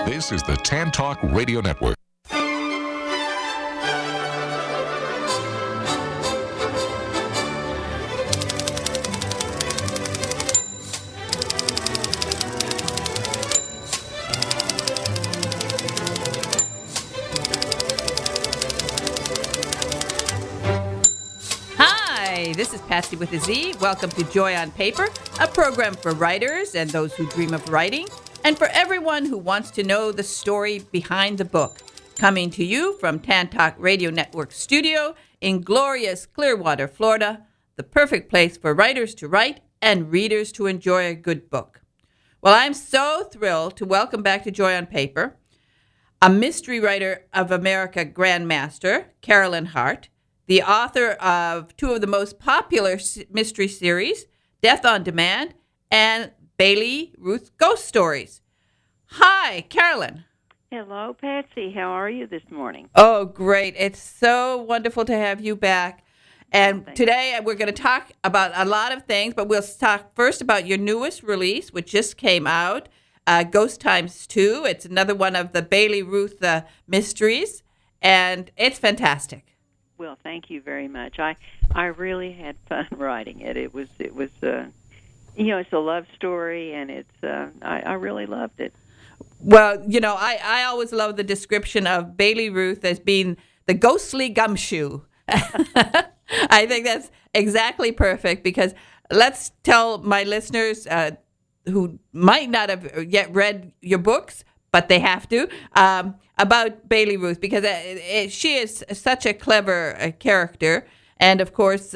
This is the Tan Talk Radio Network. This is Patsy with a Z. Welcome to Joy on Paper, a program for writers and those who dream of writing, and for everyone who wants to know the story behind the book. Coming to you from Tan Talk Radio Network studio in glorious Clearwater, Florida, the perfect place for writers to write and readers to enjoy a good book. Well, I'm so thrilled to welcome back to Joy on Paper a Mystery Writer of America Grandmaster, Carolyn Hart, the author of two of the most popular mystery series, Death on Demand and Bailey Ruth Ghost Stories. Hi, Carolyn. Hello, Patsy. How are you this morning? Oh, great. It's so wonderful to have you back. And today we're going to talk about a lot of things, but we'll talk first about your newest release, which just came out, Ghost Times 2. It's another one of the Bailey Ruth mysteries, and it's fantastic. Well, thank you very much. I really had fun writing it. It was it's a love story, and I really loved it. Well, I always love the description of Bailey Ruth as being the ghostly gumshoe. I think that's exactly perfect, because let's tell my listeners who might not have yet read your books, but they have to, about Bailey Ruth, because she is such a clever character. And, of course,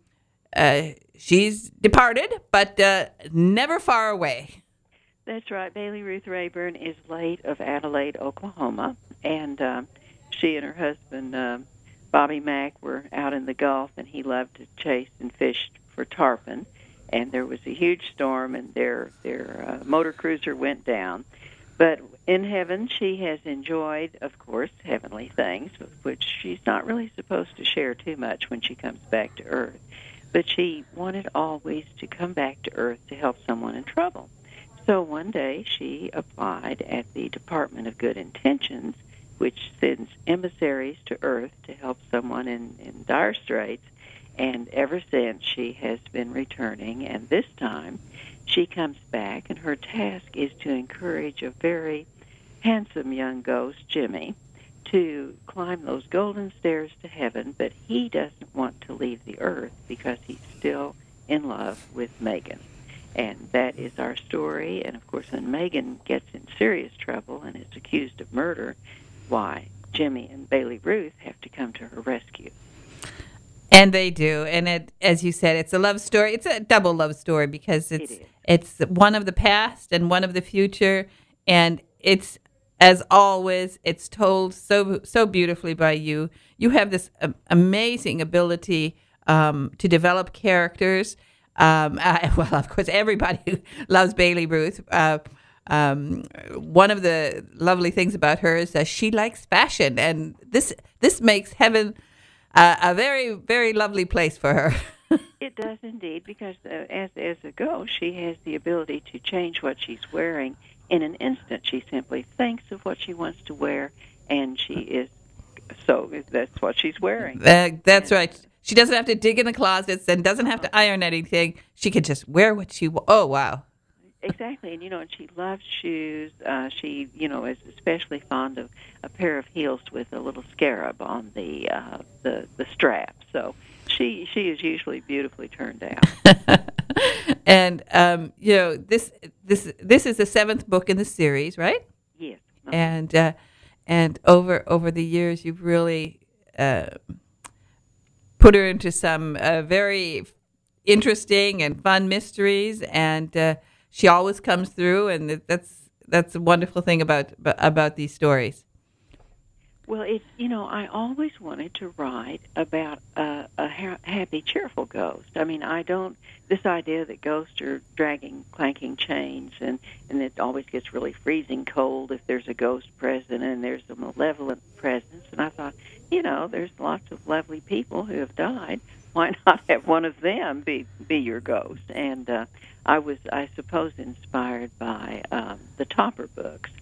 she's departed, but never far away. That's right. Bailey Ruth Rayburn is late of Adelaide, Oklahoma. And she and her husband, Bobby Mack, were out in the Gulf, and he loved to chase and fish for tarpon. And there was a huge storm, and their motor cruiser went down. But in heaven, she has enjoyed, of course, heavenly things, which she's not really supposed to share too much when she comes back to Earth. But she wanted always to come back to Earth to help someone in trouble. So one day she applied at the Department of Good Intentions, which sends emissaries to Earth to help someone in dire straits. And ever since, she has been returning, and this time she comes back, and her task is to encourage a very handsome young ghost, Jimmy, to climb those golden stairs to heaven, but he doesn't want to leave the earth because he's still in love with Megan. And that is our story. And, of course, when Megan gets in serious trouble and is accused of murder, why, Jimmy and Bailey Ruth have to come to her rescue. And they do. And as you said, it's a love story. It's a double love story, because it's one of the past and one of the future. And it's, as always, it's told so beautifully by you. You have this amazing ability to develop characters. Well, of course, everybody loves Bailey Ruth. One of the lovely things about her is that she likes fashion. And this makes heaven a very, very lovely place for her. It does indeed, because as a ghost, she has the ability to change what she's wearing in an instant. She simply thinks of what she wants to wear, and that's what she's wearing. That's right. She doesn't have to dig in the closets and doesn't have to iron anything. She can just wear what she wants. Oh, wow. Exactly, and and she loves shoes. She is especially fond of a pair of heels with a little scarab on the strap. So she is usually beautifully turned out. And this is the seventh book in the series, right? Yes. And over the years, you've really put her into some very interesting and fun mysteries, and she always comes through, and that's a wonderful thing about these stories. Well, I always wanted to write about a happy, cheerful ghost. I mean, this idea that ghosts are dragging, clanking chains, and it always gets really freezing cold if there's a ghost present and there's a malevolent presence. And I thought, there's lots of lovely people who have died. Why not have one of them be your ghost? And I was, I suppose, inspired by the Topper books.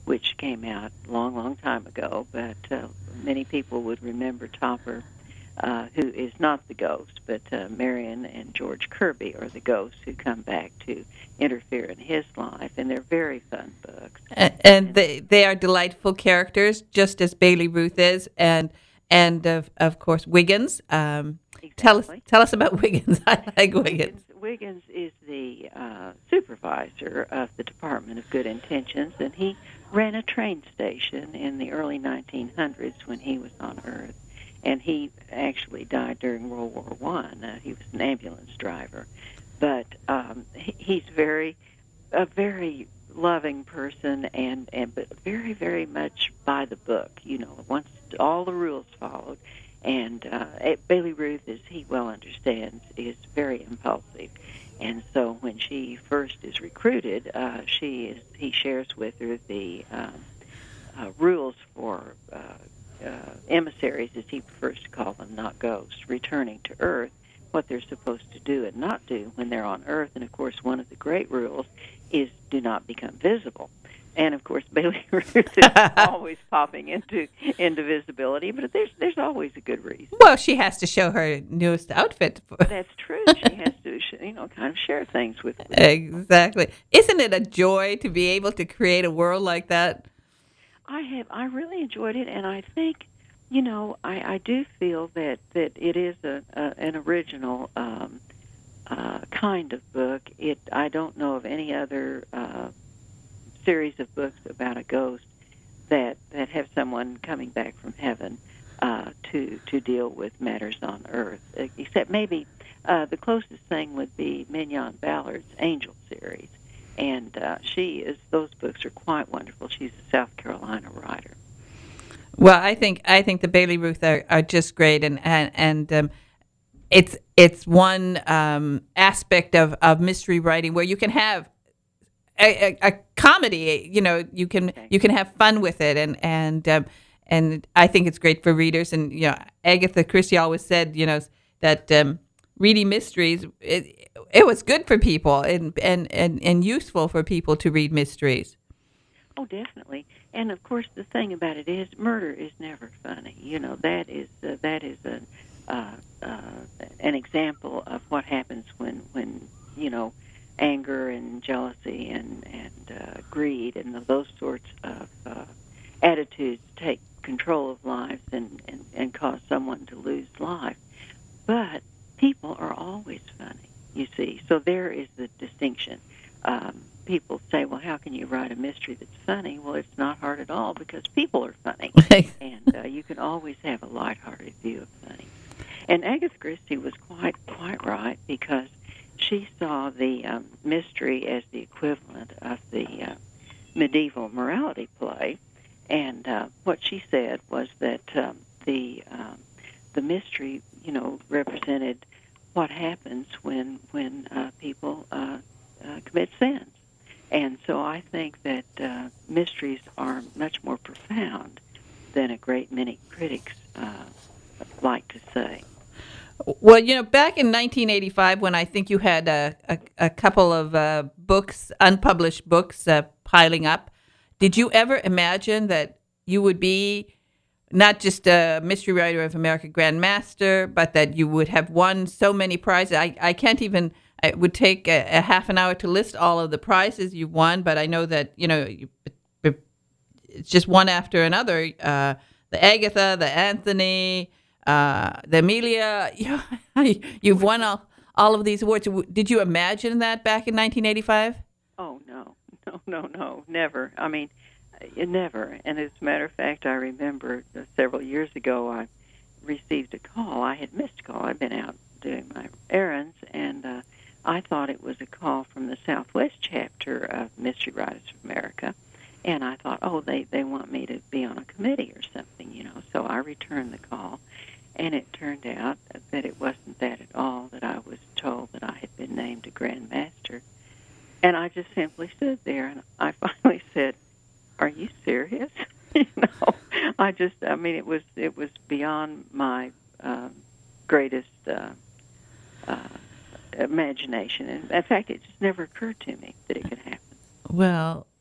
which came out a long, long time ago, but many people would remember Topper, who is not the ghost, but Marion and George Kirby are the ghosts who come back to interfere in his life, and they're very fun books. And they are delightful characters, just as Bailey Ruth is, and of course Wiggins. Exactly. Tell us about Wiggins. I like Wiggins. Wiggins is the supervisor of the Department of Good Intentions, and he ran a train station in the early 1900s when he was on Earth. And he actually died during World War I. He was an ambulance driver. But he's a very loving person, but very, very much by the book. Wants all the rules followed. And Bailey Ruth, as he well understands, is very impulsive. And so when she first is recruited, he shares with her the rules for emissaries, as he prefers to call them, not ghosts, returning to Earth, what they're supposed to do and not do when they're on Earth. And, of course, one of the great rules is do not become visible. And, of course, Bailey Ruth is always popping into visibility, but there's always a good reason. Well, she has to show her newest outfit. That's true. She has to, kind of share things with people. Exactly. Isn't it a joy to be able to create a world like that? I really enjoyed it, and I think, I do feel that it is an original kind of book. I don't know of any other series of books about a ghost that have someone coming back from heaven to deal with matters on Earth, except maybe the closest thing would be Mignon Ballard's Angel series. And those books are quite wonderful. She's a South Carolina writer. Well, I think the Bailey Ruth are just great, and it's one aspect of mystery writing where you can have a comedy. You can have fun with it, and I think it's great for readers. And Agatha Christie always said that reading mysteries. It was good for people and useful for people to read mysteries. Oh, definitely. And of course, the thing about it is, murder is never funny. That is an example of what happens when anger and jealousy and greed and those sorts of attitudes take control of lives and cause someone to lose life. But people are always funny. You see, so there is the distinction. People say, well, how can you write a mystery that's funny? Well, it's not hard at all because people are funny. And you can always have a lighthearted view of funny. And Agatha Christie was quite right because she saw the mystery as the equivalent of the medieval morality play. And what she said was that the mystery, represented what happens when people commit sins. And so I think that mysteries are much more profound than a great many critics like to say. Well, back in 1985, when I think you had a couple of books, unpublished books, piling up, did you ever imagine that you would be not just a Mystery Writer of America Grand Master, but that you would have won so many prizes? I can't even. It would take a half an hour to list all of the prizes you've won, but I know that it's just one after another. The Agatha, the Anthony, the Amelia. You've won all of these awards. Did you imagine that back in 1985? Oh no, never. I mean. Never. And as a matter of fact, I remember several years ago I received a call. I had missed a call. I'd been out doing my errands, and I thought it was a call from the Southwest chapter of Mystery Writers of America. And I thought, they want me to be on a committee or something, So I returned the call, and it turned out that it wasn't that at all, that I was told that I had been named a Grand Master. And I just simply stood there, and I finally said, "Are you serious?" It was beyond my greatest imagination. And in fact, it just never occurred to me that it could happen. Well,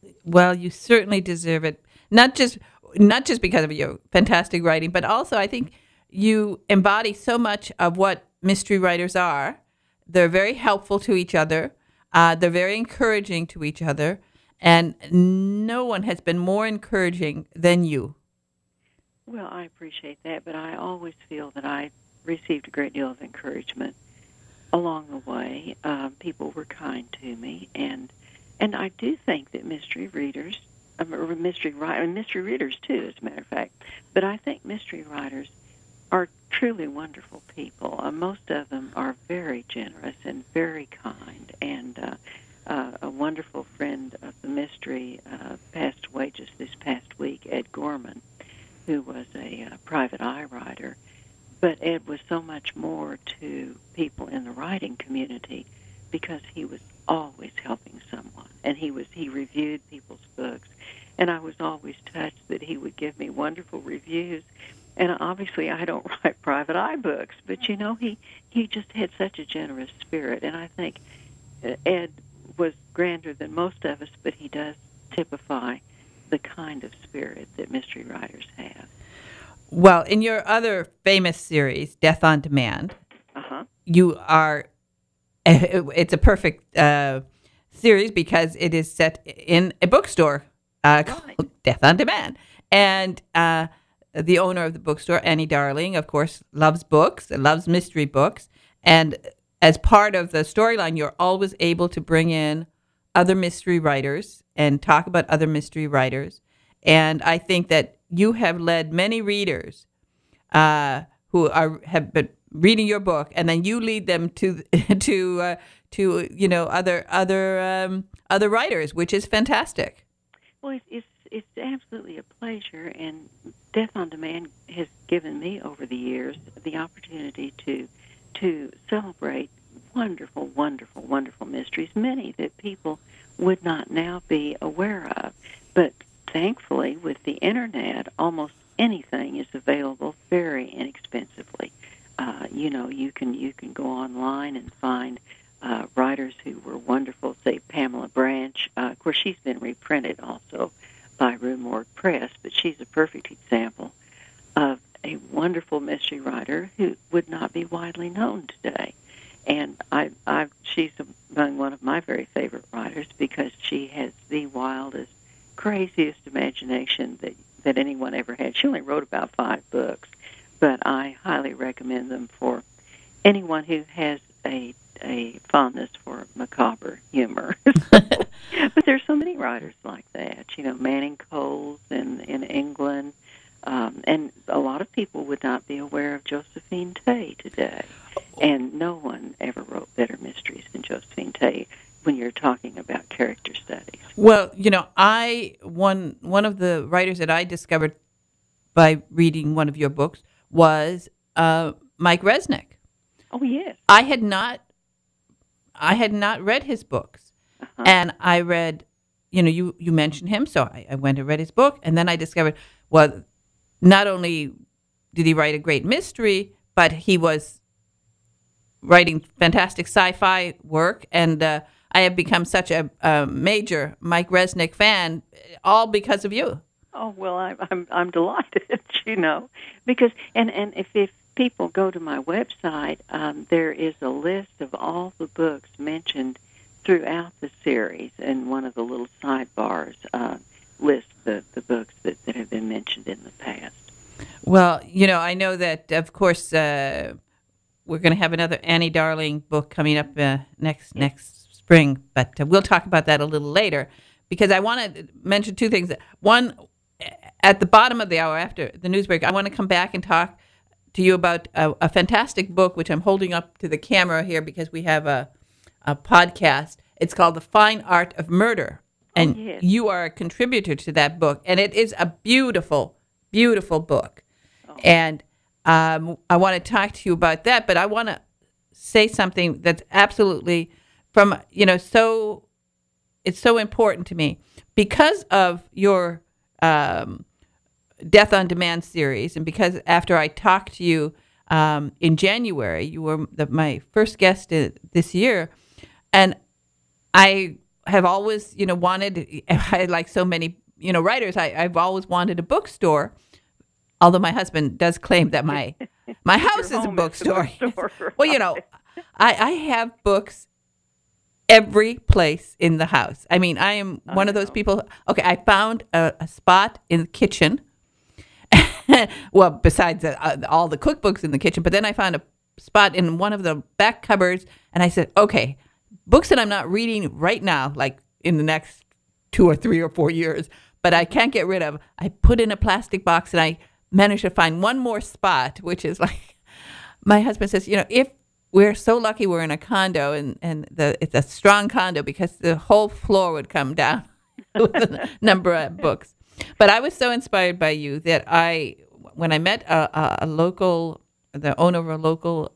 Well, you certainly deserve it. Not just because of your fantastic writing, but also I think you embody so much of what mystery writers are. They're very helpful to each other. They're very encouraging to each other. And no one has been more encouraging than you. Well, I appreciate that, but I always feel that I received a great deal of encouragement along the way. People were kind to me, and I do think that mystery readers, mystery readers too, as a matter of fact, but I think mystery writers are truly wonderful people. Most of them are very generous and very kind, and a wonderful friend of the mystery passed away just this past week, Ed Gorman, who was a private eye writer. But Ed was so much more to people in the writing community because he was always helping someone, and he reviewed people's books, and I was always touched that he would give me wonderful reviews. And obviously I don't write private eye books, but you know, he just had such a generous spirit, and I think Ed was grander than most of us, but he does typify the kind of spirit that mystery writers have. Well, in your other famous series, Death on Demand, you are, it's a perfect series because it is set in a bookstore called Death on Demand. And the owner of the bookstore, Annie Darling, of course, loves books, loves mystery books. And as part of the storyline, you're always able to bring in other mystery writers and talk about other mystery writers. And I think that you have led many readers who have been reading your book, and then you lead them to other writers, which is fantastic. Well, it's absolutely a pleasure, and Death on Demand has given me over the years the opportunity to celebrate wonderful, wonderful, wonderful mysteries, many that people would not now be aware of. But thankfully, with the Internet, almost anything is available very inexpensively. You can go online and find writers who were wonderful, say Pamela Branch. Of course, she's been reprinted also by Rue Morgue Press, but she's a perfect example of a wonderful mystery writer who would not be widely known today. And she's among one of my very favorite writers because she has the wildest, craziest imagination that anyone ever had. She only wrote about 5 books, but I highly recommend them for anyone who has a fondness for macabre humor. But there's so many writers like that. Manning Coles in England, and a lot of people would not be aware of Josephine Tey today. And no one ever wrote better mysteries than Josephine Tey when you're talking about character studies. Well, one of the writers that I discovered by reading one of your books was Mike Resnick. Oh, yes. I had not read his books, and I read, you mentioned him, so I went and read his book, and then I discovered, well, not only did he write a great mystery, but he was writing fantastic sci-fi work, and I have become such a major Mike Resnick fan, all because of you. Oh, well, I'm delighted, because and if people go to my website, there is a list of all the books mentioned throughout the series, and one of the little sidebars lists the books that have been mentioned in the past. Well, I know that, of course, we're going to have another Annie Darling book coming up next spring, but we'll talk about that a little later, because I want to mention 2 things. One, at the bottom of the hour after the news break, I want to come back and talk to you about a fantastic book, which I'm holding up to the camera here because we have a podcast. It's called The Fine Art of Murder, and you are a contributor to that book, and it is a beautiful, beautiful book. And I want to talk to you about that, but I want to say something that's absolutely it's so important to me because of your Death on Demand series, and because after I talked to you in January, you were my first guest this year, and I have always, wanted, like so many, writers, I've always wanted a bookstore. Although my husband does claim that my house is a bookstore. Well, I have books every place in the house. I mean, I am one of those people. Okay, I found a spot in the kitchen. Well, besides all the cookbooks in the kitchen, but then I found a spot in one of the back cupboards, and I said, okay, books that I'm not reading right now, like in the next 2 or 3 or 4 years, but I can't get rid of. I put in a plastic box, and I managed to find one more spot, which is like, my husband says, if we're so lucky we're in a condo, and it's a strong condo because the whole floor would come down with a number of books. But I was so inspired by you that when I met the owner of a local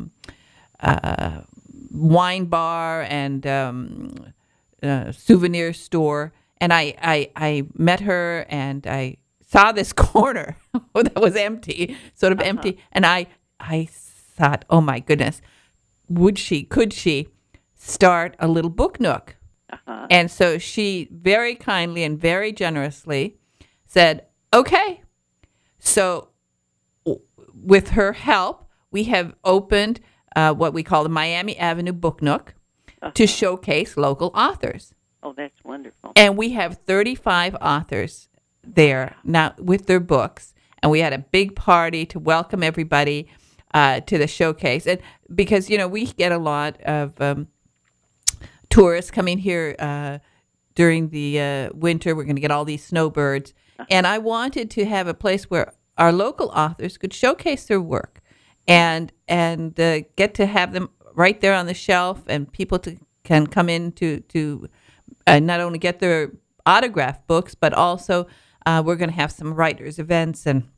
wine bar and souvenir store, and I met her, and I saw this corner that was empty, sort of empty, and I thought, oh my goodness, could she start a little book nook? And so she very kindly and very generously said, okay. So with her help, we have opened what we call the Miami Avenue Book Nook to showcase local authors. Oh, that's wonderful. And we have 35 authors there now with their books. And we had a big party to welcome everybody to the showcase. And because, we get a lot of tourists coming here during the winter. We're going to get all these snowbirds. And I wanted to have a place where our local authors could showcase their work and get to have them right there on the shelf, and people can come in to not only get their autographed books, but also we're going to have some writers' events and,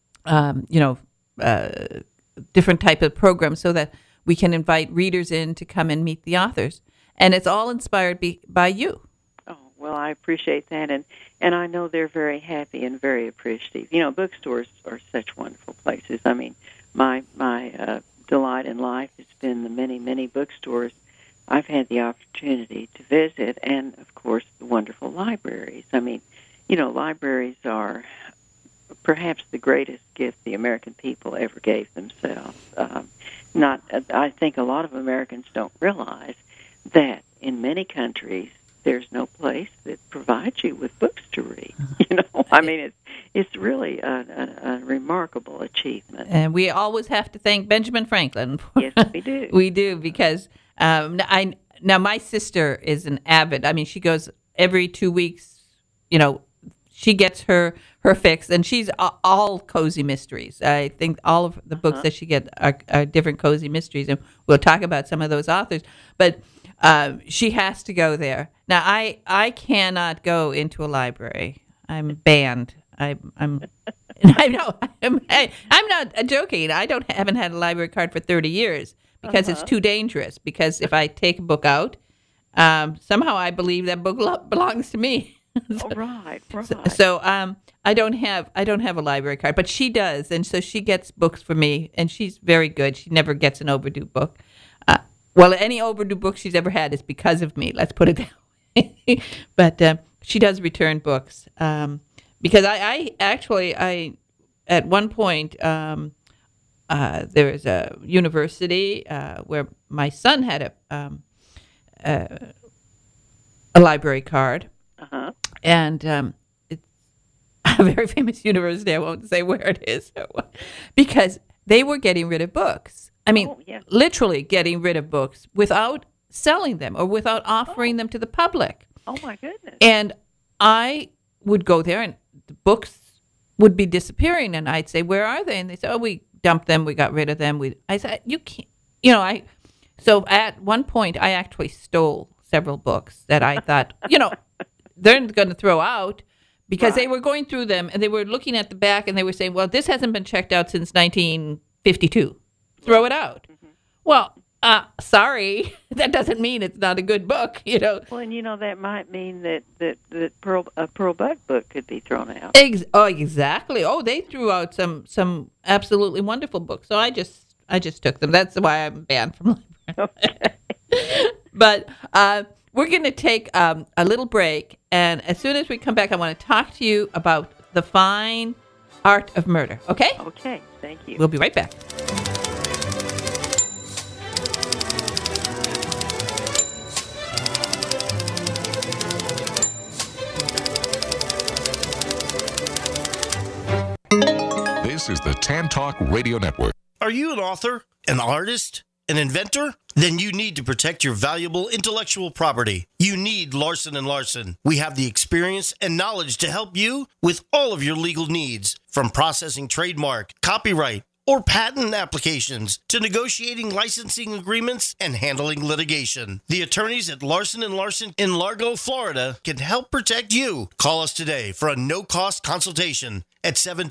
different type of programs so that we can invite readers in to come and meet the authors. And it's all inspired by you. Oh, well, I appreciate that. And I know they're very happy and very appreciative. Bookstores are such wonderful places. I mean, my delight in life has been the many, many bookstores I've had the opportunity to visit, and, of course, the wonderful libraries. I mean, libraries are perhaps the greatest gift the American people ever gave themselves. I think a lot of Americans don't realize that in many countries there's no place that provides you with books to read. I mean, it's really a remarkable achievement. And we always have to thank Benjamin Franklin. Yes, we do. We do, because now my sister is an avid. I mean, she goes every 2 weeks. She gets her fix, and she's all cozy mysteries. I think all of the books that she gets are different cozy mysteries, and we'll talk about some of those authors. But she has to go there. Now, I cannot go into a library. I'm banned. I know. I'm not joking. I haven't had a library card for 30 years because it's too dangerous. Because if I take a book out, somehow I believe that book belongs to me. Right. So I don't have a library card, but she does, and so she gets books for me, and she's very good. She never gets an overdue book. Well, any overdue book she's ever had is because of me. Let's put it that way. But she does return books because I actually at one point there was a university where my son had a library card. And it's a very famous university. I won't say where it is, because they were getting rid of books. I mean, literally getting rid of books without selling them or without offering them to the public. Oh, my goodness. And I would go there, and the books would be disappearing, and I'd say, where are they? And they said, oh, we dumped them, we got rid of them. I said, you can't, so at one point, I actually stole several books that I thought, they're going to throw out, because they were going through them and they were looking at the back and they were saying, well, this hasn't been checked out since 1952. Throw it out. Mm-hmm. Well, sorry, that doesn't mean it's not a good book, Well, and that might mean that a Pearl Buck book could be thrown out. Exactly. Oh, they threw out some absolutely wonderful books. So I just took them. That's why I'm banned from library. Okay. But we're going to take a little break, and as soon as we come back, I want to talk to you about the fine art of murder. Okay? Okay, thank you. We'll be right back. This is the Tan Talk Radio Network. Are you an author, an artist, an inventor? Then you need to protect your valuable intellectual property. You need Larson & Larson. We have the experience and knowledge to help you with all of your legal needs, from processing trademark, copyright, or patent applications to negotiating licensing agreements and handling litigation. The attorneys at Larson & Larson in Largo, Florida can help protect you. Call us today for a no-cost consultation at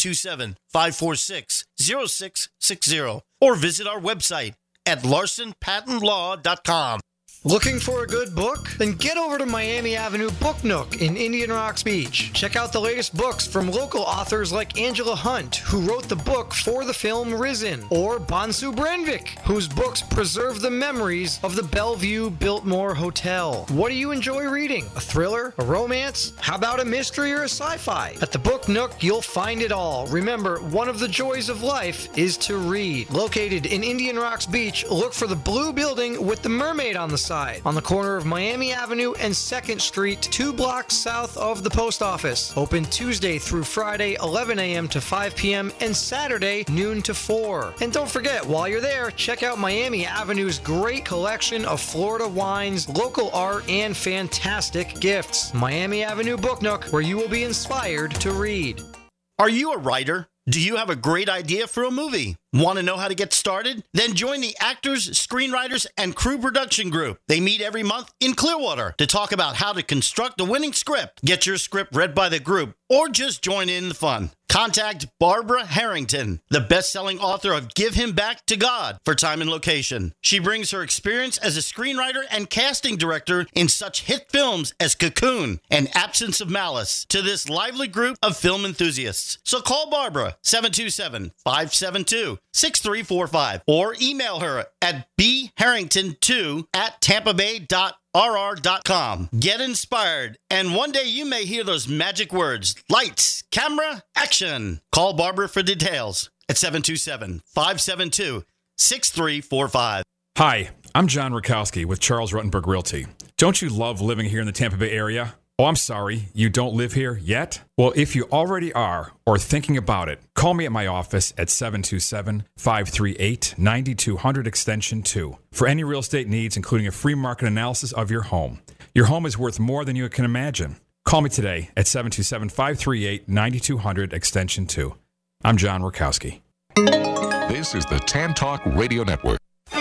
727-546-0660 or visit our website at larsonpatentlaw.com. Looking for a good book? Then get over to Miami Avenue Book Nook in Indian Rocks Beach. Check out the latest books from local authors like Angela Hunt, who wrote the book for the film Risen, or Bonsu Brenvik, whose books preserve the memories of the Bellevue Biltmore Hotel. What do you enjoy reading? A thriller? A romance? How about a mystery or a sci-fi? At the Book Nook, you'll find it all. Remember, one of the joys of life is to read. Located in Indian Rocks Beach, look for the blue building with the mermaid on the side, on the corner of Miami Avenue and 2nd Street, 2 blocks south of the post office. Open Tuesday through Friday, 11 a.m. to 5 p.m. and Saturday, noon to 4. And don't forget, while you're there, check out Miami Avenue's great collection of Florida wines, local art, and fantastic gifts. Miami Avenue Book Nook, where you will be inspired to read. Are you a writer? Do you have a great idea for a movie? Want to know how to get started? Then join the Actors, Screenwriters, and Crew Production Group. They meet every month in Clearwater to talk about how to construct a winning script, get your script read by the group, or just join in the fun. Contact Barbara Harrington, the best-selling author of Give Him Back to God, for time and location. She brings her experience as a screenwriter and casting director in such hit films as Cocoon and Absence of Malice to this lively group of film enthusiasts. So call Barbara, 727-572-6345, or email her at bharrington2@tampabay.rr.com. Get inspired, and one day you may hear those magic words, lights, camera, action. Call Barbara for details at 727-572-6345. Hi, I'm John Rakowski with Charles Ruttenberg Realty. Don't you love living here in the Tampa Bay area? Oh, I'm sorry, you don't live here yet? Well, if you already are, or thinking about it, call me at my office at 727-538-9200 extension 2 for any real estate needs, including a free market analysis of your home. Your home is worth more than you can imagine. Call me today at 727-538-9200 extension 2. I'm John Rakowski. This is the Tan Talk Radio Network.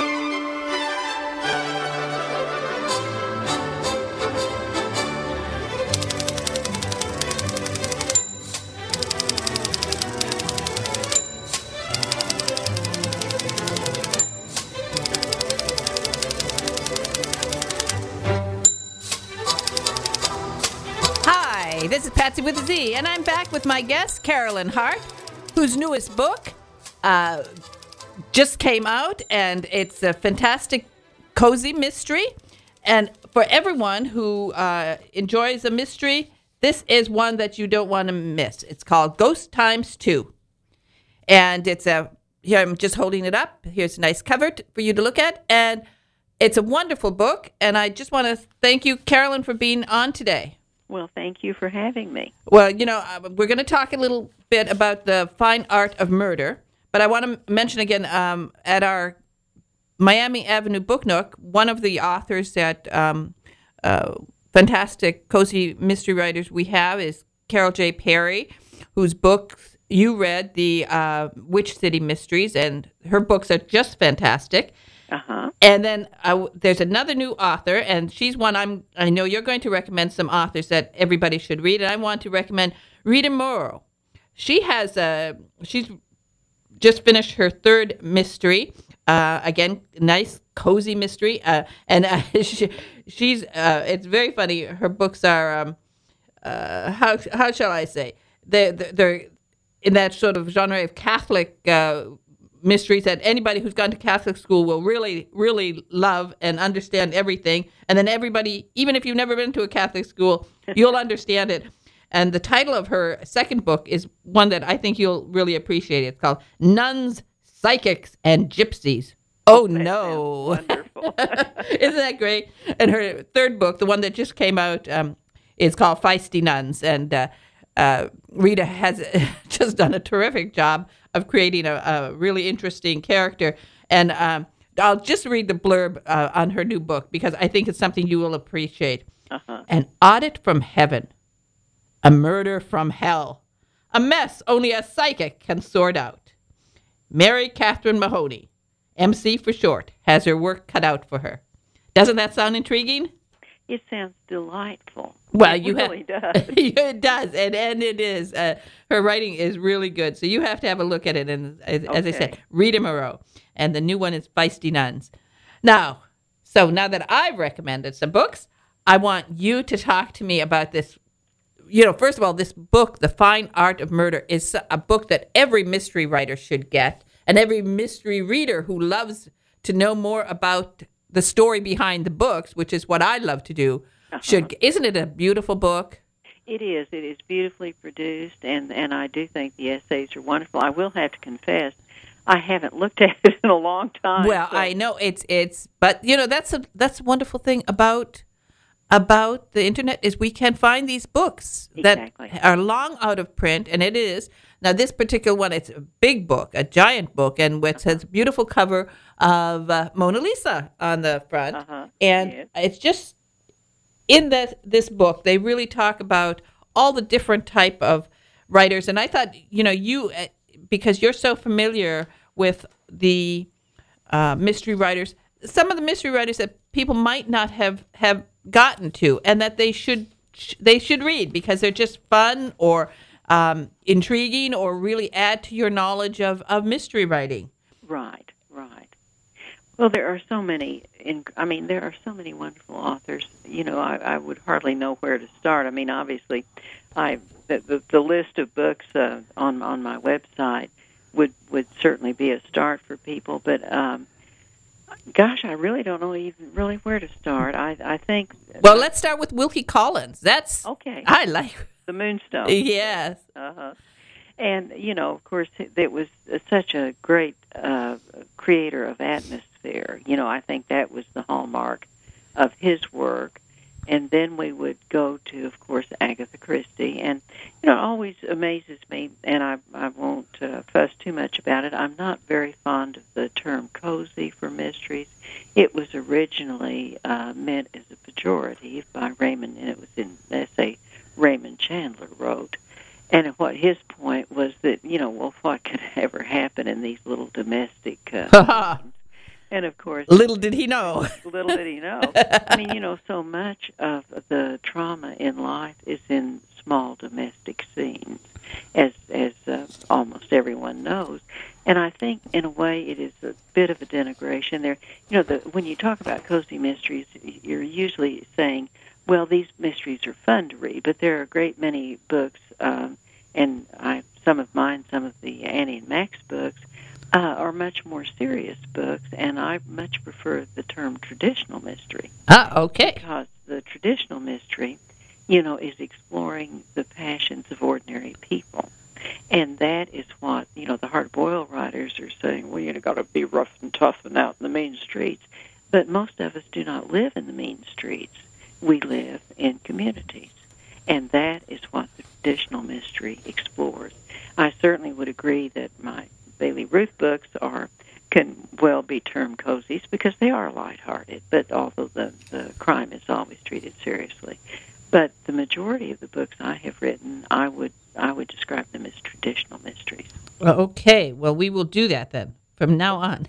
This is Patsy with a Z, and I'm back with my guest, Carolyn Hart, whose newest book just came out, and it's a fantastic, cozy mystery. And for everyone who enjoys a mystery, this is one that you don't want to miss. It's called Ghost Times 2. And it's here I'm just holding it up. Here's a nice cover for you to look at. And it's a wonderful book, and I just want to thank you, Carolyn, for being on today. Well, thank you for having me. Well, we're going to talk a little bit about the fine art of murder, but I want to mention again, at our Miami Avenue Book Nook, one of the authors that fantastic cozy mystery writers we have is Carol J. Perry, whose books you read, the Witch City Mysteries, and her books are just fantastic. Uh-huh. And then there's another new author, and she's one I know you're going to recommend some authors that everybody should read, and I want to recommend Rita Morrow. She's just finished her third mystery. Again, nice, cozy mystery. She's it's very funny. Her books are, how shall I say? They're in that sort of genre of Catholic mysteries that anybody who's gone to Catholic school will really, really love and understand everything. And then everybody, even if you've never been to a Catholic school, you'll understand it. And the title of her second book is one that I think you'll really appreciate. It's called Nuns, Psychics, and Gypsies. Oh, no. Wonderful. Isn't that great? And her third book, the one that just came out, is called Feisty Nuns. And Rita has just done a terrific job of creating a really interesting character. And I'll just read the blurb on her new book because I think it's something you will appreciate. An audit from heaven, a murder from hell, a mess only a psychic can sort out. Mary Catherine Mahoney, MC for short, has her work cut out for her. Doesn't that sound intriguing? It sounds delightful. Well, it really does. It does, and it is. Her writing is really good, so you have to have a look at it. And as I said, Rita Moreau, and the new one is Feisty Nuns. Now that I've recommended some books, I want you to talk to me about this. First of all, this book, The Fine Art of Murder, is a book that every mystery writer should get, and every mystery reader who loves to know more about the story behind the books, which is what I love to do, should. Isn't it a beautiful book? It is. It is beautifully produced, and I do think the essays are wonderful. I will have to confess, I haven't looked at it in a long time. Well, so. I know it's, but that's a wonderful thing about the internet is we can find these books that are long out of print, and it is. Now, this particular one, it's a big book, a giant book, and which has a beautiful cover of Mona Lisa on the front. And it's just, in this book, they really talk about all the different type of writers. And I thought, you, because you're so familiar with the mystery writers, some of the mystery writers that people might not have gotten to, and that they should read because they're just fun or intriguing or really add to your knowledge of mystery writing. Right. Well, there are so many. There are so many wonderful authors. I would hardly know where to start. Obviously, the list of books on my website would certainly be a start for people. But gosh, I really don't know even really where to start. I think. Well, let's start with Wilkie Collins. That's okay. I like the Moonstone. Yes. And of course, it was such a great creator of atmosphere. I think that was the hallmark of his work. And then we would go to, of course, Agatha Christie. And, it always amazes me, and I won't fuss too much about it. I'm not very fond of the term cozy for mysteries. It was originally meant as a pejorative by Raymond, and it was in an essay Raymond Chandler wrote. And what his point was that, what could ever happen in these little domestic and, of course... Little did he know. Little did he know. So much of the trauma in life is in small domestic scenes, as almost everyone knows. And I think, in a way, it is a bit of a denigration there. When you talk about cozy mysteries, you're usually saying, well, these mysteries are fun to read, but there are a great many books, and some of mine, some of the Annie and Max books, are much more serious books, and I much prefer the term traditional mystery. Okay. Because the traditional mystery, is exploring the passions of ordinary people. And that is what, the hard-boiled writers are saying, well, got to be rough and tough and out in the mean streets. But most of us do not live in the mean streets. We live in communities. And that is what the traditional mystery explores. I certainly would agree that my Bailey Ruth books can well be termed cozies because they are lighthearted, but although the crime is always treated seriously. But the majority of the books I have written, I would describe them as traditional mysteries. Well, okay. Well, we will do that then from now on.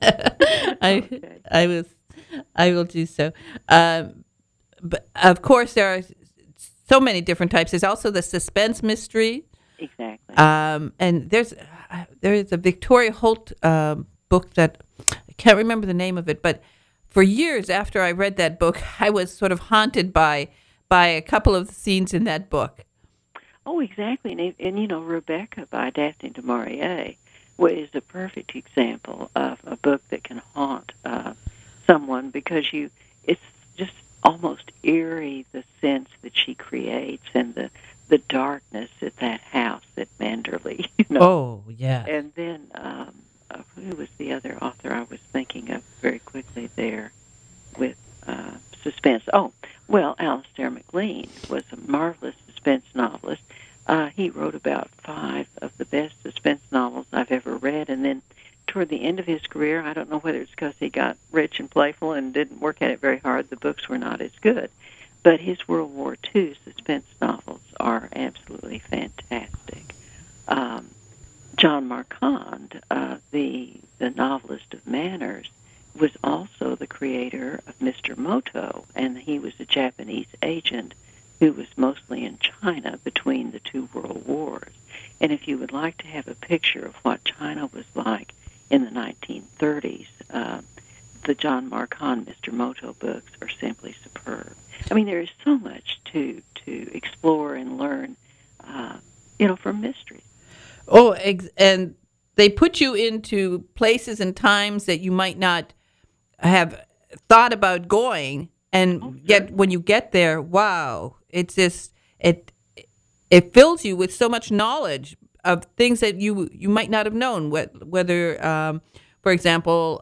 I will do so. But of course, there are so many different types. There's also the suspense mystery. Exactly. And there is a Victoria Holt book that I can't remember the name of it, but for years after I read that book, I was sort of haunted by a couple of the scenes in that book. Oh, exactly. And Rebecca by Daphne du Maurier is a perfect example of a book that can haunt someone because it's just almost eerie, the sense that she creates and the darkness at that house at Manderley. Oh, yeah. And then who was the other author I was thinking of very quickly there with suspense? Oh, well, Alistair MacLean was a marvelous suspense novelist. He wrote about 5 of the best suspense novels I've ever read, and then toward the end of his career, I don't know whether it's because he got rich and playful and didn't work at it very hard, the books were not as good. But his World War II suspense novels are absolutely fantastic. John Marquand, the novelist of Manners, was also the creator of Mr. Moto, and he was a Japanese agent who was mostly in China between the 2 world wars. And if you would like to have a picture of what China was like in the 1930s, the John Marquand Mr. Moto books are simply superb. I mean, there is so much to explore and learn, from mysteries. Oh, and they put you into places and times that you might not have thought about going, and yet when you get there, wow, it's just it fills you with so much knowledge of things that you might not have known. Whether, for example,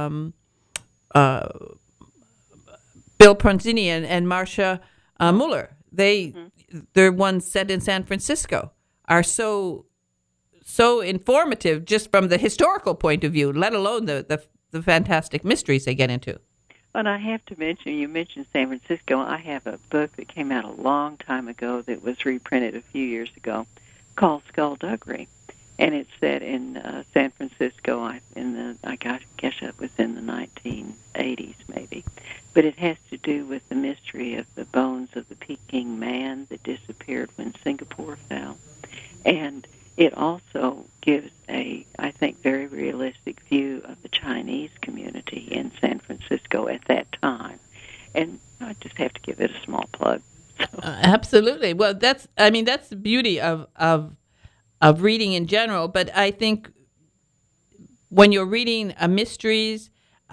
Bill Pronzini and Marcia Muller, their ones set in San Francisco are so informative just from the historical point of view, let alone the fantastic mysteries they get into. And I have to mention, you mentioned San Francisco. I have a book that came out a long time ago that was reprinted a few years ago called Skullduggery. And it's set in San Francisco I guess it was in the 1980s maybe. But it has to do with the mystery of the bones of the Peking man that disappeared when Singapore fell. And it also gives I think, very realistic view of the Chinese community in San Francisco at that time. And I just have to give it a small plug. Absolutely. Well, that's the beauty of reading in general. But I think when you're reading mysteries,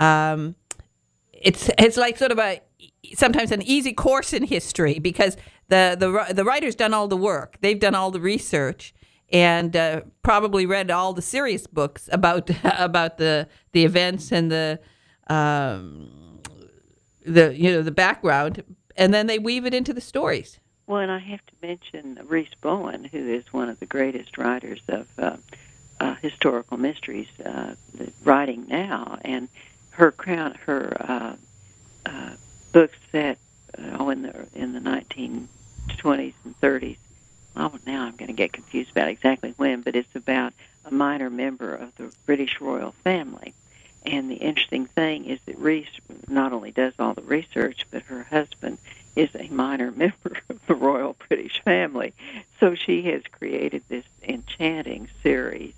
it's like sort of sometimes an easy course in history because the writer's done all the work. They've done all the research and probably read all the serious books about the events and the background, and then they weave it into the stories. Well, and I have to mention Reese Bowen, who is one of the greatest writers of historical mysteries writing now, and her books set in the 1920s and 30s. Oh, now I'm going to get confused about exactly when, but it's about a minor member of the British royal family. And the interesting thing is that Reese not only does all the research, but her husband is a minor member of the royal British family. So she has created this enchanting series,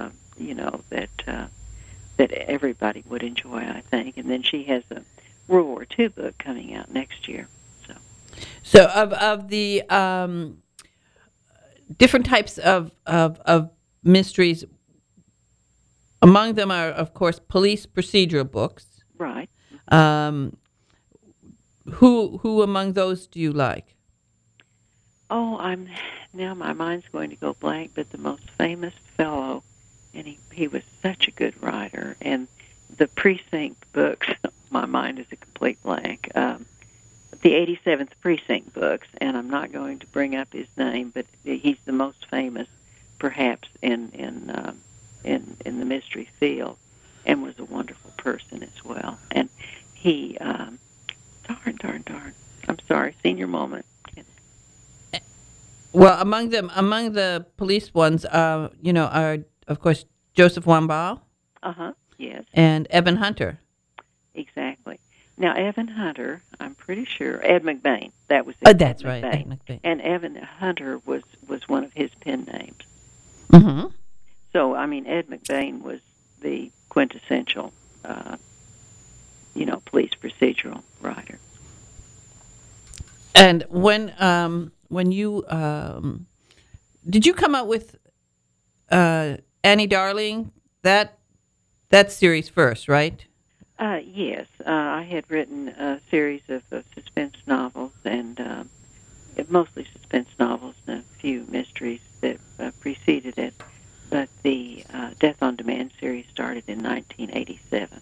that everybody would enjoy, I think. And then she has a World War II book coming out next year. So of the different types of mysteries, among them are, of course, police procedural books. Right. Who among those do you like? Oh, now my mind's going to go blank, but the most famous fellow, and he was such a good writer, and the Precinct books, my mind is a complete blank. The 87th Precinct books, and I'm not going to bring up his name, but he's the most famous, perhaps, in the mystery field, and was a wonderful person as well. And he, darn, I'm sorry, senior moment. Well, among the police ones, are of course Joseph Wambaugh. Yes. And Evan Hunter. Exactly. Now, Evan Hunter, I'm pretty sure, Ed McBain, that was it. That's right, Ed McBain. And Evan Hunter was one of his pen names. Mm-hmm. So, Ed McBain was the quintessential, police procedural writer. And when you did you come up with Annie Darling that series first, right? Yes, I had written a series of suspense novels, and mostly suspense novels and a few mysteries that preceded it. But the Death on Demand series started in 1987.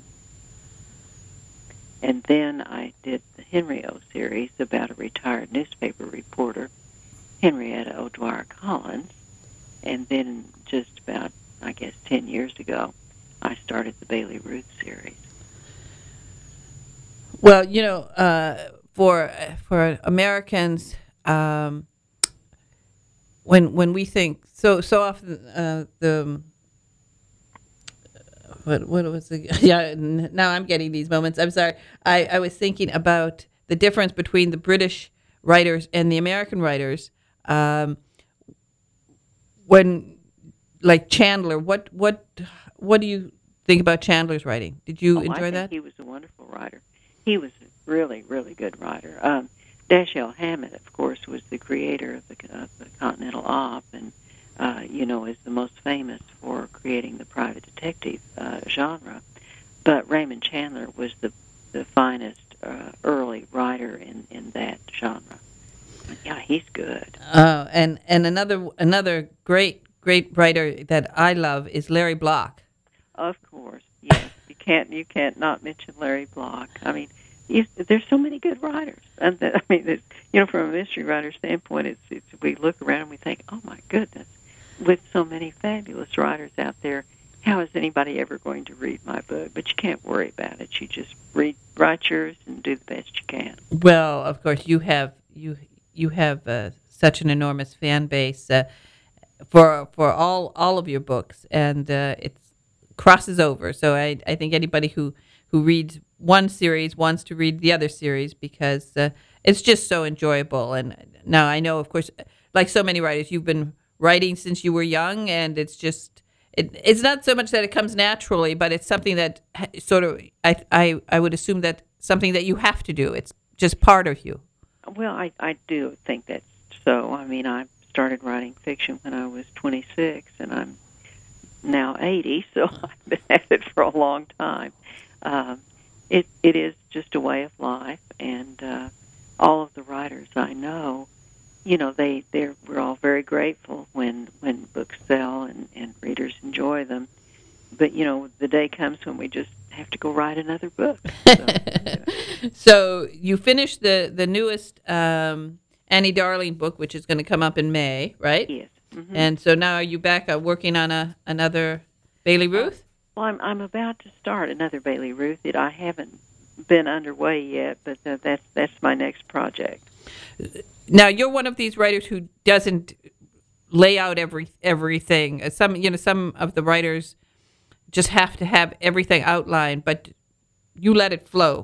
And then I did the Henry O series about a retired newspaper reporter, Henrietta O'Dwyer Collins. And then just about, I guess, 10 years ago, I started the Bailey Ruth series. Well, for Americans, when we think so often what was the now I'm getting these moments. I'm sorry. I was thinking about the difference between the British writers and the American writers. When, like Chandler, what do you think about Chandler's writing? Did you enjoy I think that? He was a wonderful writer. He was a really, really good writer. Dashiell Hammett, of course, was the creator of the Continental Op, and is the most famous for creating the private detective genre. But Raymond Chandler was the finest early writer in that genre. Yeah, he's good. And another great writer that I love is Larry Block. Of course, yes. You can't not mention Larry Block. I mean, there's so many good writers, and from a mystery writer standpoint, it's we look around and we think, oh my goodness, with so many fabulous writers out there, how is anybody ever going to read my book? But you can't worry about it. You just write yours and do the best you can. Well, of course, you have such an enormous fan base for all of your books, and it crosses over. So I think anybody who reads one series wants to read the other series because it's just so enjoyable. And now I know, of course, like so many writers, you've been writing since you were young, and it's just it's not so much that it comes naturally, but it's something that sort of I would assume that something that you have to do. It's just part of you. Well, I do think that's so. I mean, I started writing fiction when I was 26, and I'm now 80, so I've been at it for a long time. It is just a way of life, and all of the writers I know, we're all very grateful when books sell and readers enjoy them. But the day comes when we just have to go write another book. So, So you finished the newest Annie Darling book, which is going to come up in May, right? Yes. Mm-hmm. And so now are you back working on another Bailey Ruth? Well, I'm about to start another Bailey Ruth. I haven't been underway yet, but that's my next project. Now you're one of these writers who doesn't lay out everything. Some of the writers just have to have everything outlined, but you let it flow.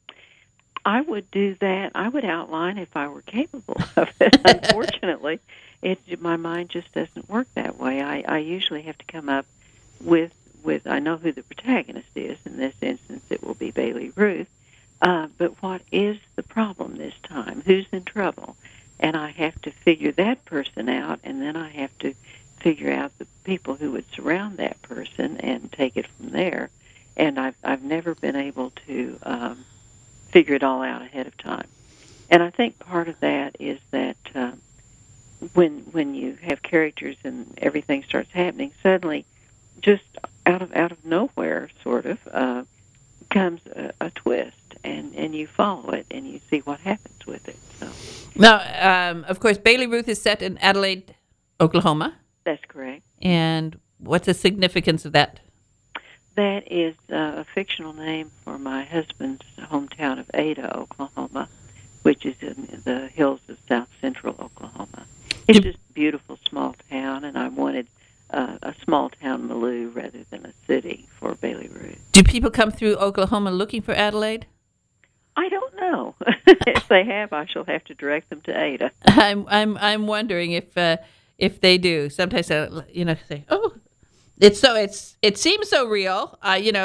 I would do that. I would outline if I were capable of it. Unfortunately, my mind just doesn't work that way. I usually have to come up with I know who the protagonist is. In this instance, it will be Bailey Ruth. But what is the problem this time? Who's in trouble? And I have to figure that person out, and then I have to figure out the people who would surround that person and take it from there. And I've never been able to figure it all out ahead of time. And I think part of that is that when you have characters and everything starts happening, suddenly, just out of nowhere, sort of, comes a twist, and you follow it and you see what happens with it. So. Now, of course, Bailey Ruth is set in Adelaide, Oklahoma. That's correct. And what's the significance of that? That is a fictional name for my husband's hometown of Ada, Oklahoma, which is in the hills of south central Oklahoma. It's just a beautiful small town, and I wanted a small town Maloo rather than a city for Bailey Ruth. Do people come through Oklahoma looking for Adelaide? I don't know. If they have, I shall have to direct them to Ada. I'm wondering if they do. Sometimes I say, oh, it seems so real.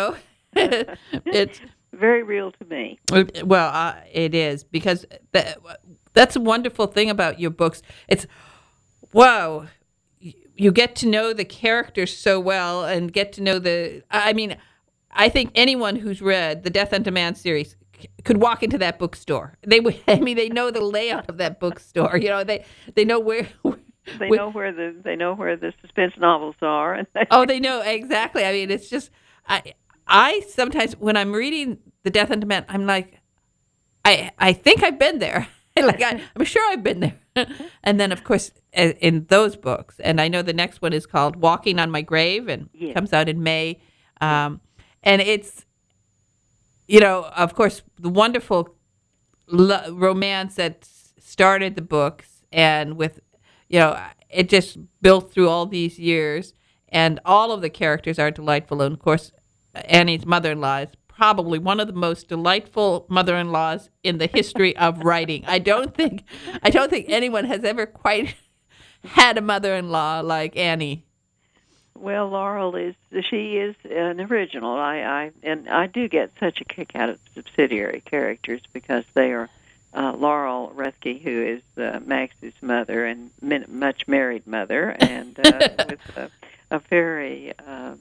It's very real to me. Well, it is, because that's a wonderful thing about your books. It's wow. you get to know the characters so well and get to know I mean, I think anyone who's read the Death on Demand series could walk into that bookstore. They know the layout of that bookstore. You know, they know where. They know where the suspense novels are. And they know exactly. I mean, it's just I sometimes when I'm reading the Death on Demand, I'm like, I think I've been there. Like I'm sure I've been there. And then of course in those books, and I know the next one is called Walking on My Grave, and comes out in May, and it's, you know, of course the wonderful romance that started the books, and with, you know, it just built through all these years, and all of the characters are delightful. And of course, Annie's mother-in-law is probably one of the most delightful mother-in-laws in the history of writing. I don't think anyone has ever quite had a mother-in-law like Annie. Well, Laurel is an original. I do get such a kick out of subsidiary characters because they are Laurel Ruthke, who is Max's mother and much married mother, and with a very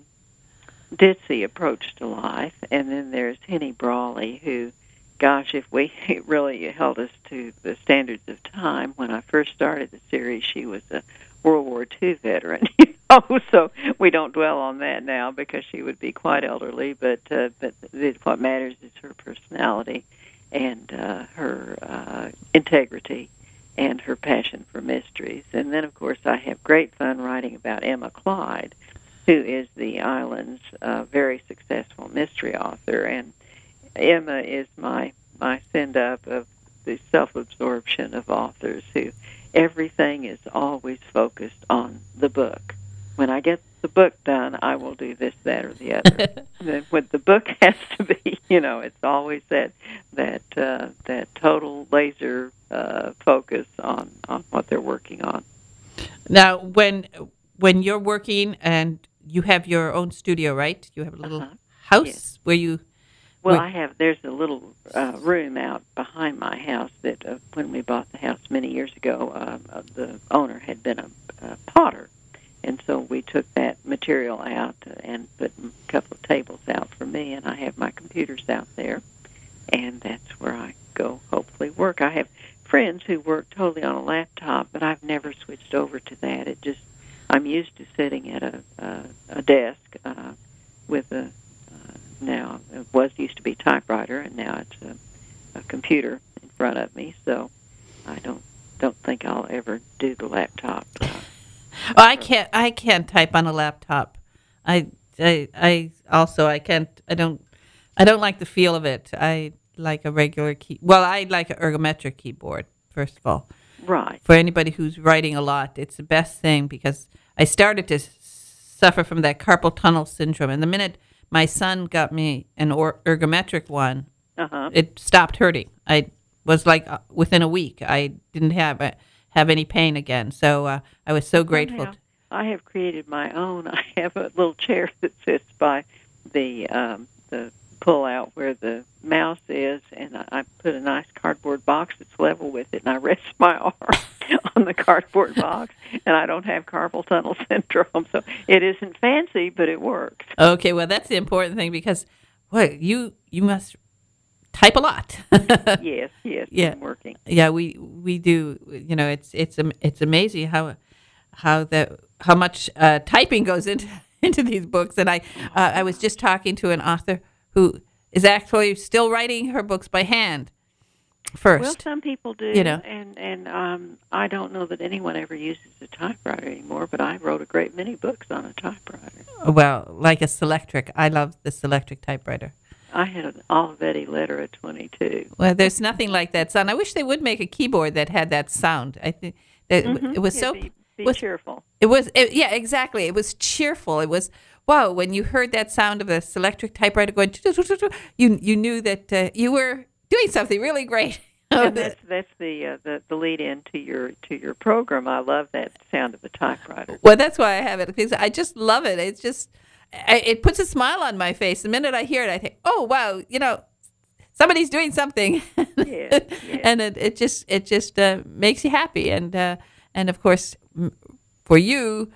ditzy approach to life. And then there's Henny Brawley, who, gosh, if we really held us to the standards of time, when I first started the series, she was a World War II veteran. So we don't dwell on that now because she would be quite elderly. But what matters is her personality and her integrity and her passion for mysteries. And then, of course, I have great fun writing about Emma Clyde, who is the island's very successful mystery author. And Emma is my send-up of the self-absorption of authors who everything is always focused on the book. When I get the book done, I will do this, that, or the other. Then when the book has to be, you know, it's always that total laser focus on what they're working on. Now, when you're working and you have your own studio, right? You have a little house where you. Well, there's a little room out behind my house that when we bought the house many years ago, the owner had been a potter. And so we took that material out and put a couple of tables out for me, and I have my computers out there, and that's where I go hopefully work. I have friends who work totally on a laptop, but I've never switched over to that. I'm used to sitting at a desk with now it used to be typewriter, and now it's a computer in front of me. So I don't think I'll ever do the laptop. Well, I can't type on a laptop. I don't like the feel of it. I like a regular key. Well, I like an ergometric keyboard, first of all. Right. For anybody who's writing a lot, it's the best thing because I started to suffer from that carpal tunnel syndrome. And the minute my son got me an ergometric one, it stopped hurting. I was like within a week, I didn't have any pain again. So I was so grateful. I have created my own. I have a little chair that sits by the pull out where the mouse is, and I put a nice cardboard box that's level with it, and I rest my arm on the cardboard box, and I don't have carpal tunnel syndrome. So it isn't fancy, but it works. Okay, well, that's the important thing because, you must type a lot. Yes, yeah. I'm working. Yeah, we do. You know, it's amazing how much typing goes into these books. And I was just talking to an author who is actually still writing her books by hand first. Well, some people do, you know, and I don't know that anyone ever uses a typewriter anymore. But I wrote a great many books on a typewriter. Well, like a Selectric. I love the Selectric typewriter. I had an Olivetti Lettera 22. Well, there's nothing like that sound. I wish they would make a keyboard that had that sound. I think that it was so cheerful. Yeah, exactly. It was cheerful. It was, wow, when you heard that sound of a Selectric typewriter going, you knew that you were doing something really great. And that's the lead in to your program. I love that sound of the typewriter. Well, that's why I have it because I just love it. It's just. It puts a smile on my face. The minute I hear it, I think, "Oh, wow! You know, somebody's doing something," yes. And it just makes you happy. And of course, for you,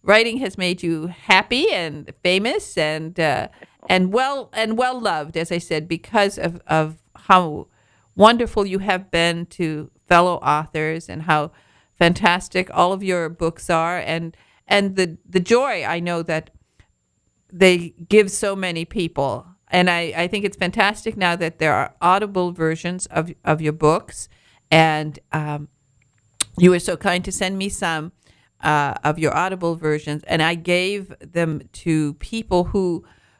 writing has made you happy and famous and well loved, as I said, because of how wonderful you have been to fellow authors and how fantastic all of your books are, and the joy I know that they give so many people. And I think it's fantastic now that there are audible versions of your books. And you were so kind to send me some of your audible versions. And I gave them to people who,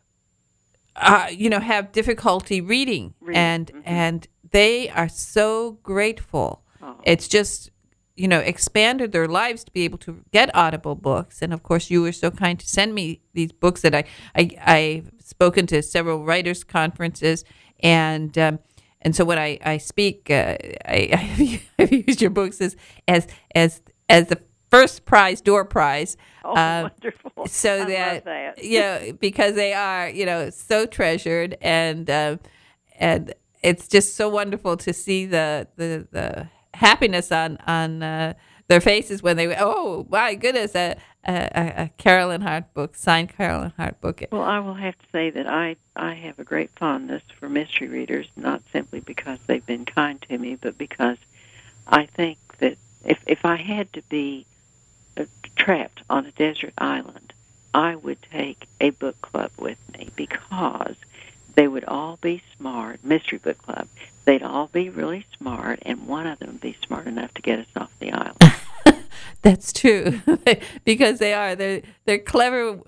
have difficulty reading. And they are so grateful. Oh. It's just, expanded their lives to be able to get audible books. And of course, you were so kind to send me these books that I've spoken to several writers' conferences, and so when I speak, I've used your books as the first prize, door prize. Oh, wonderful! So love that. Because they are so treasured, and it's just so wonderful to see the happiness on their faces when they, oh my goodness, a Carolyn Hart book, signed Carolyn Hart book. Well, I will have to say that I have a great fondness for mystery readers, not simply because they've been kind to me, but because I think that if I had to be trapped on a desert island, I would take a book club with me, because they would all be smart, mystery book club. They'd all be really smart, and one of them would be smart enough to get us off the island. That's true, because they are. They're clever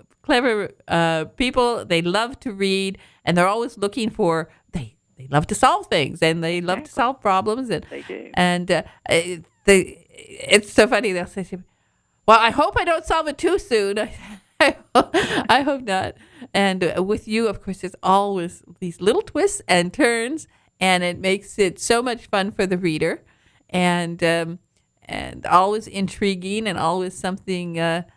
people. They love to read, and they're always looking for. They love to solve things, and they love to solve problems. And they do. And it's so funny. They'll say, "Well, I hope I don't solve it too soon." I hope not. And with you, of course, there's always these little twists and turns, and it makes it so much fun for the reader, and always intriguing, and always something,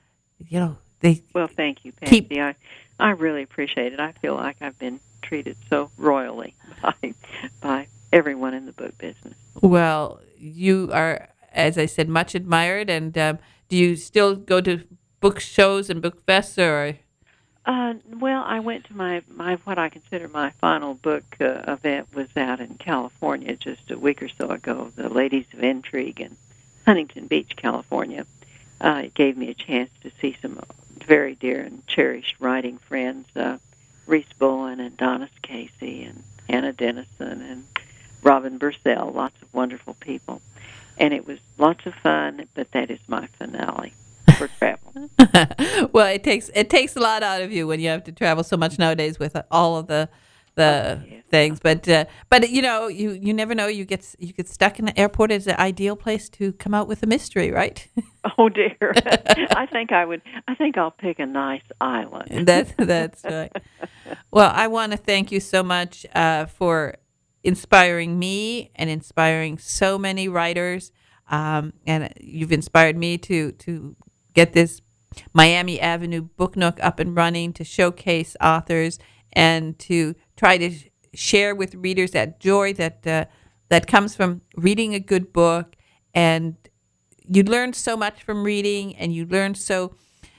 they. Well, thank you, Patsy. I really appreciate it. I feel like I've been treated so royally by everyone in the book business. Well, you are, as I said, much admired, and do you still go to book shows and book fests, or? Well, I went to my what I consider my final book event was out in California just a week or so ago, the Ladies of Intrigue in Huntington Beach, California. It gave me a chance to see some very dear and cherished writing friends, Reese Bowen and Donna Casey and Hannah Dennison and Robin Bursell, lots of wonderful people. And it was lots of fun, but that is my finale for travel. Well, it takes a lot out of you when you have to travel so much nowadays with all of the things. But you never know. You get stuck in the airport is the ideal place to come out with a mystery, right? Oh dear. I think I'll pick a nice island. That's right. Well, I want to thank you so much for inspiring me and inspiring so many writers. And you've inspired me to get this Miami Avenue Book Nook up and running, to showcase authors and to try to share with readers that joy that comes from reading a good book. And you learn so much from reading, and you learn so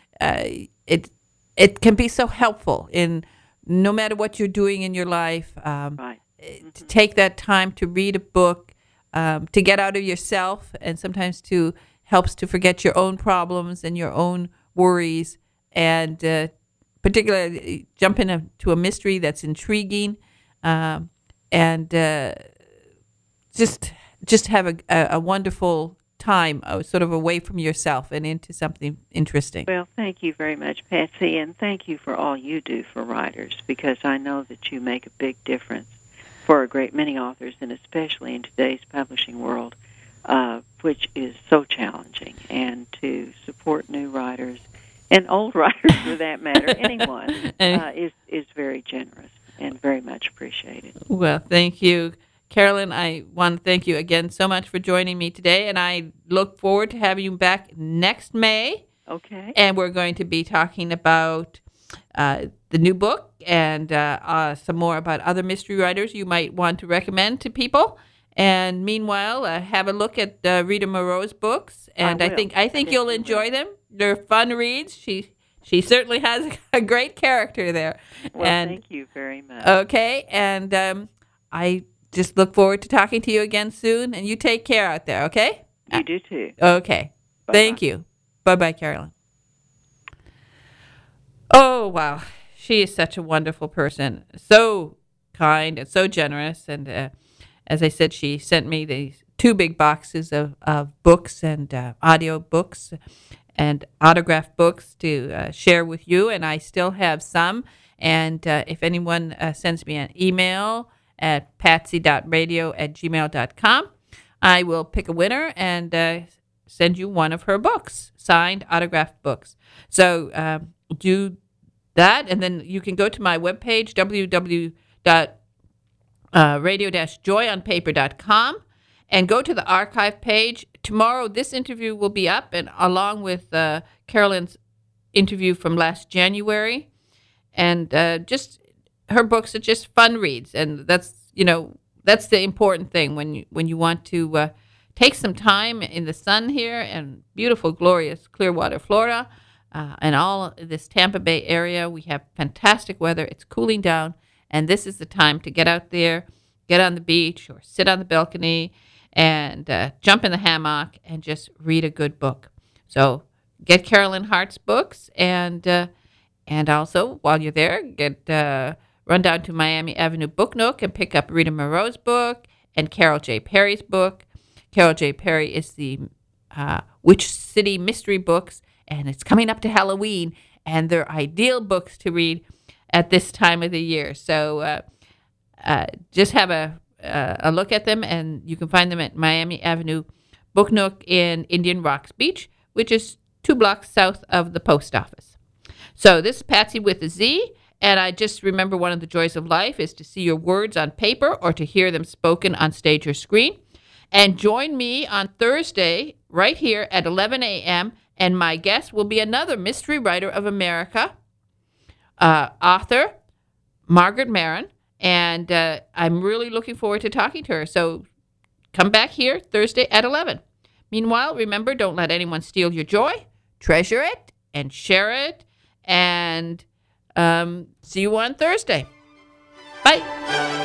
it can be so helpful in no matter what you're doing in your life. Right. To take that time to read a book, to get out of yourself, and sometimes helps to forget your own problems and your own worries, and particularly jump into a mystery that's intriguing, and just have a wonderful time, sort of away from yourself and into something interesting. Well, thank you very much, Patsy, and thank you for all you do for writers, because I know that you make a big difference for a great many authors, and especially in today's publishing world, which is so challenging, and to support new writers and old writers, for that matter, anyone, is very generous and very much appreciated. Well, thank you, Carolyn. I want to thank you again so much for joining me today, and I look forward to having you back next May. Okay. And we're going to be talking about the new book and some more about other mystery writers you might want to recommend to people. And meanwhile, have a look at Rita Moreau's books, and I think you'll enjoy them. They're fun reads. She certainly has a great character there. Well, and, thank you very much. Okay, and I just look forward to talking to you again soon. And you take care out there. Okay. You do too. Okay. Bye-bye. Thank you. Bye-bye, Carolyn. Oh, wow. She is such a wonderful person. So kind and so generous. And as I said, she sent me these 2 big boxes of books and audio books and autographed books to share with you. And I still have some. And if anyone sends me an email at patsy.radio@gmail.com, I will pick a winner and send you one of her books, signed, autographed books. So do that, and then you can go to my webpage, www.radio-joyonpaper.com, and go to the archive page. Tomorrow, this interview will be up, and along with Carolyn's interview from last January, and just her books are just fun reads, and that's the important thing when you want to take some time in the sun here and beautiful, glorious Clearwater, Florida, and all this Tampa Bay area. We have fantastic weather. It's cooling down, and this is the time to get out there, get on the beach or sit on the balcony and jump in the hammock and just read a good book. So get Carolyn Hart's books, and also while you're there, run down to Miami Avenue Book Nook and pick up Rita Moreau's book and Carol J. Perry's book. Carol J. Perry is the Witch City Mystery books, and it's coming up to Halloween, and they're ideal books to read at this time of the year. So just have a look at them, and you can find them at Miami Avenue Book Nook in Indian Rocks Beach, which is 2 blocks south of the post office. So this is Patsy with a Z, and I just remember one of the joys of life is to see your words on paper or to hear them spoken on stage or screen. And join me on Thursday right here at 11 a.m., and my guest will be another Mystery Writer of America, author Margaret Maron, and I'm really looking forward to talking to her. So come back here Thursday at 11. Meanwhile, remember, don't let anyone steal your joy. Treasure it and share it, and see you on Thursday. Bye.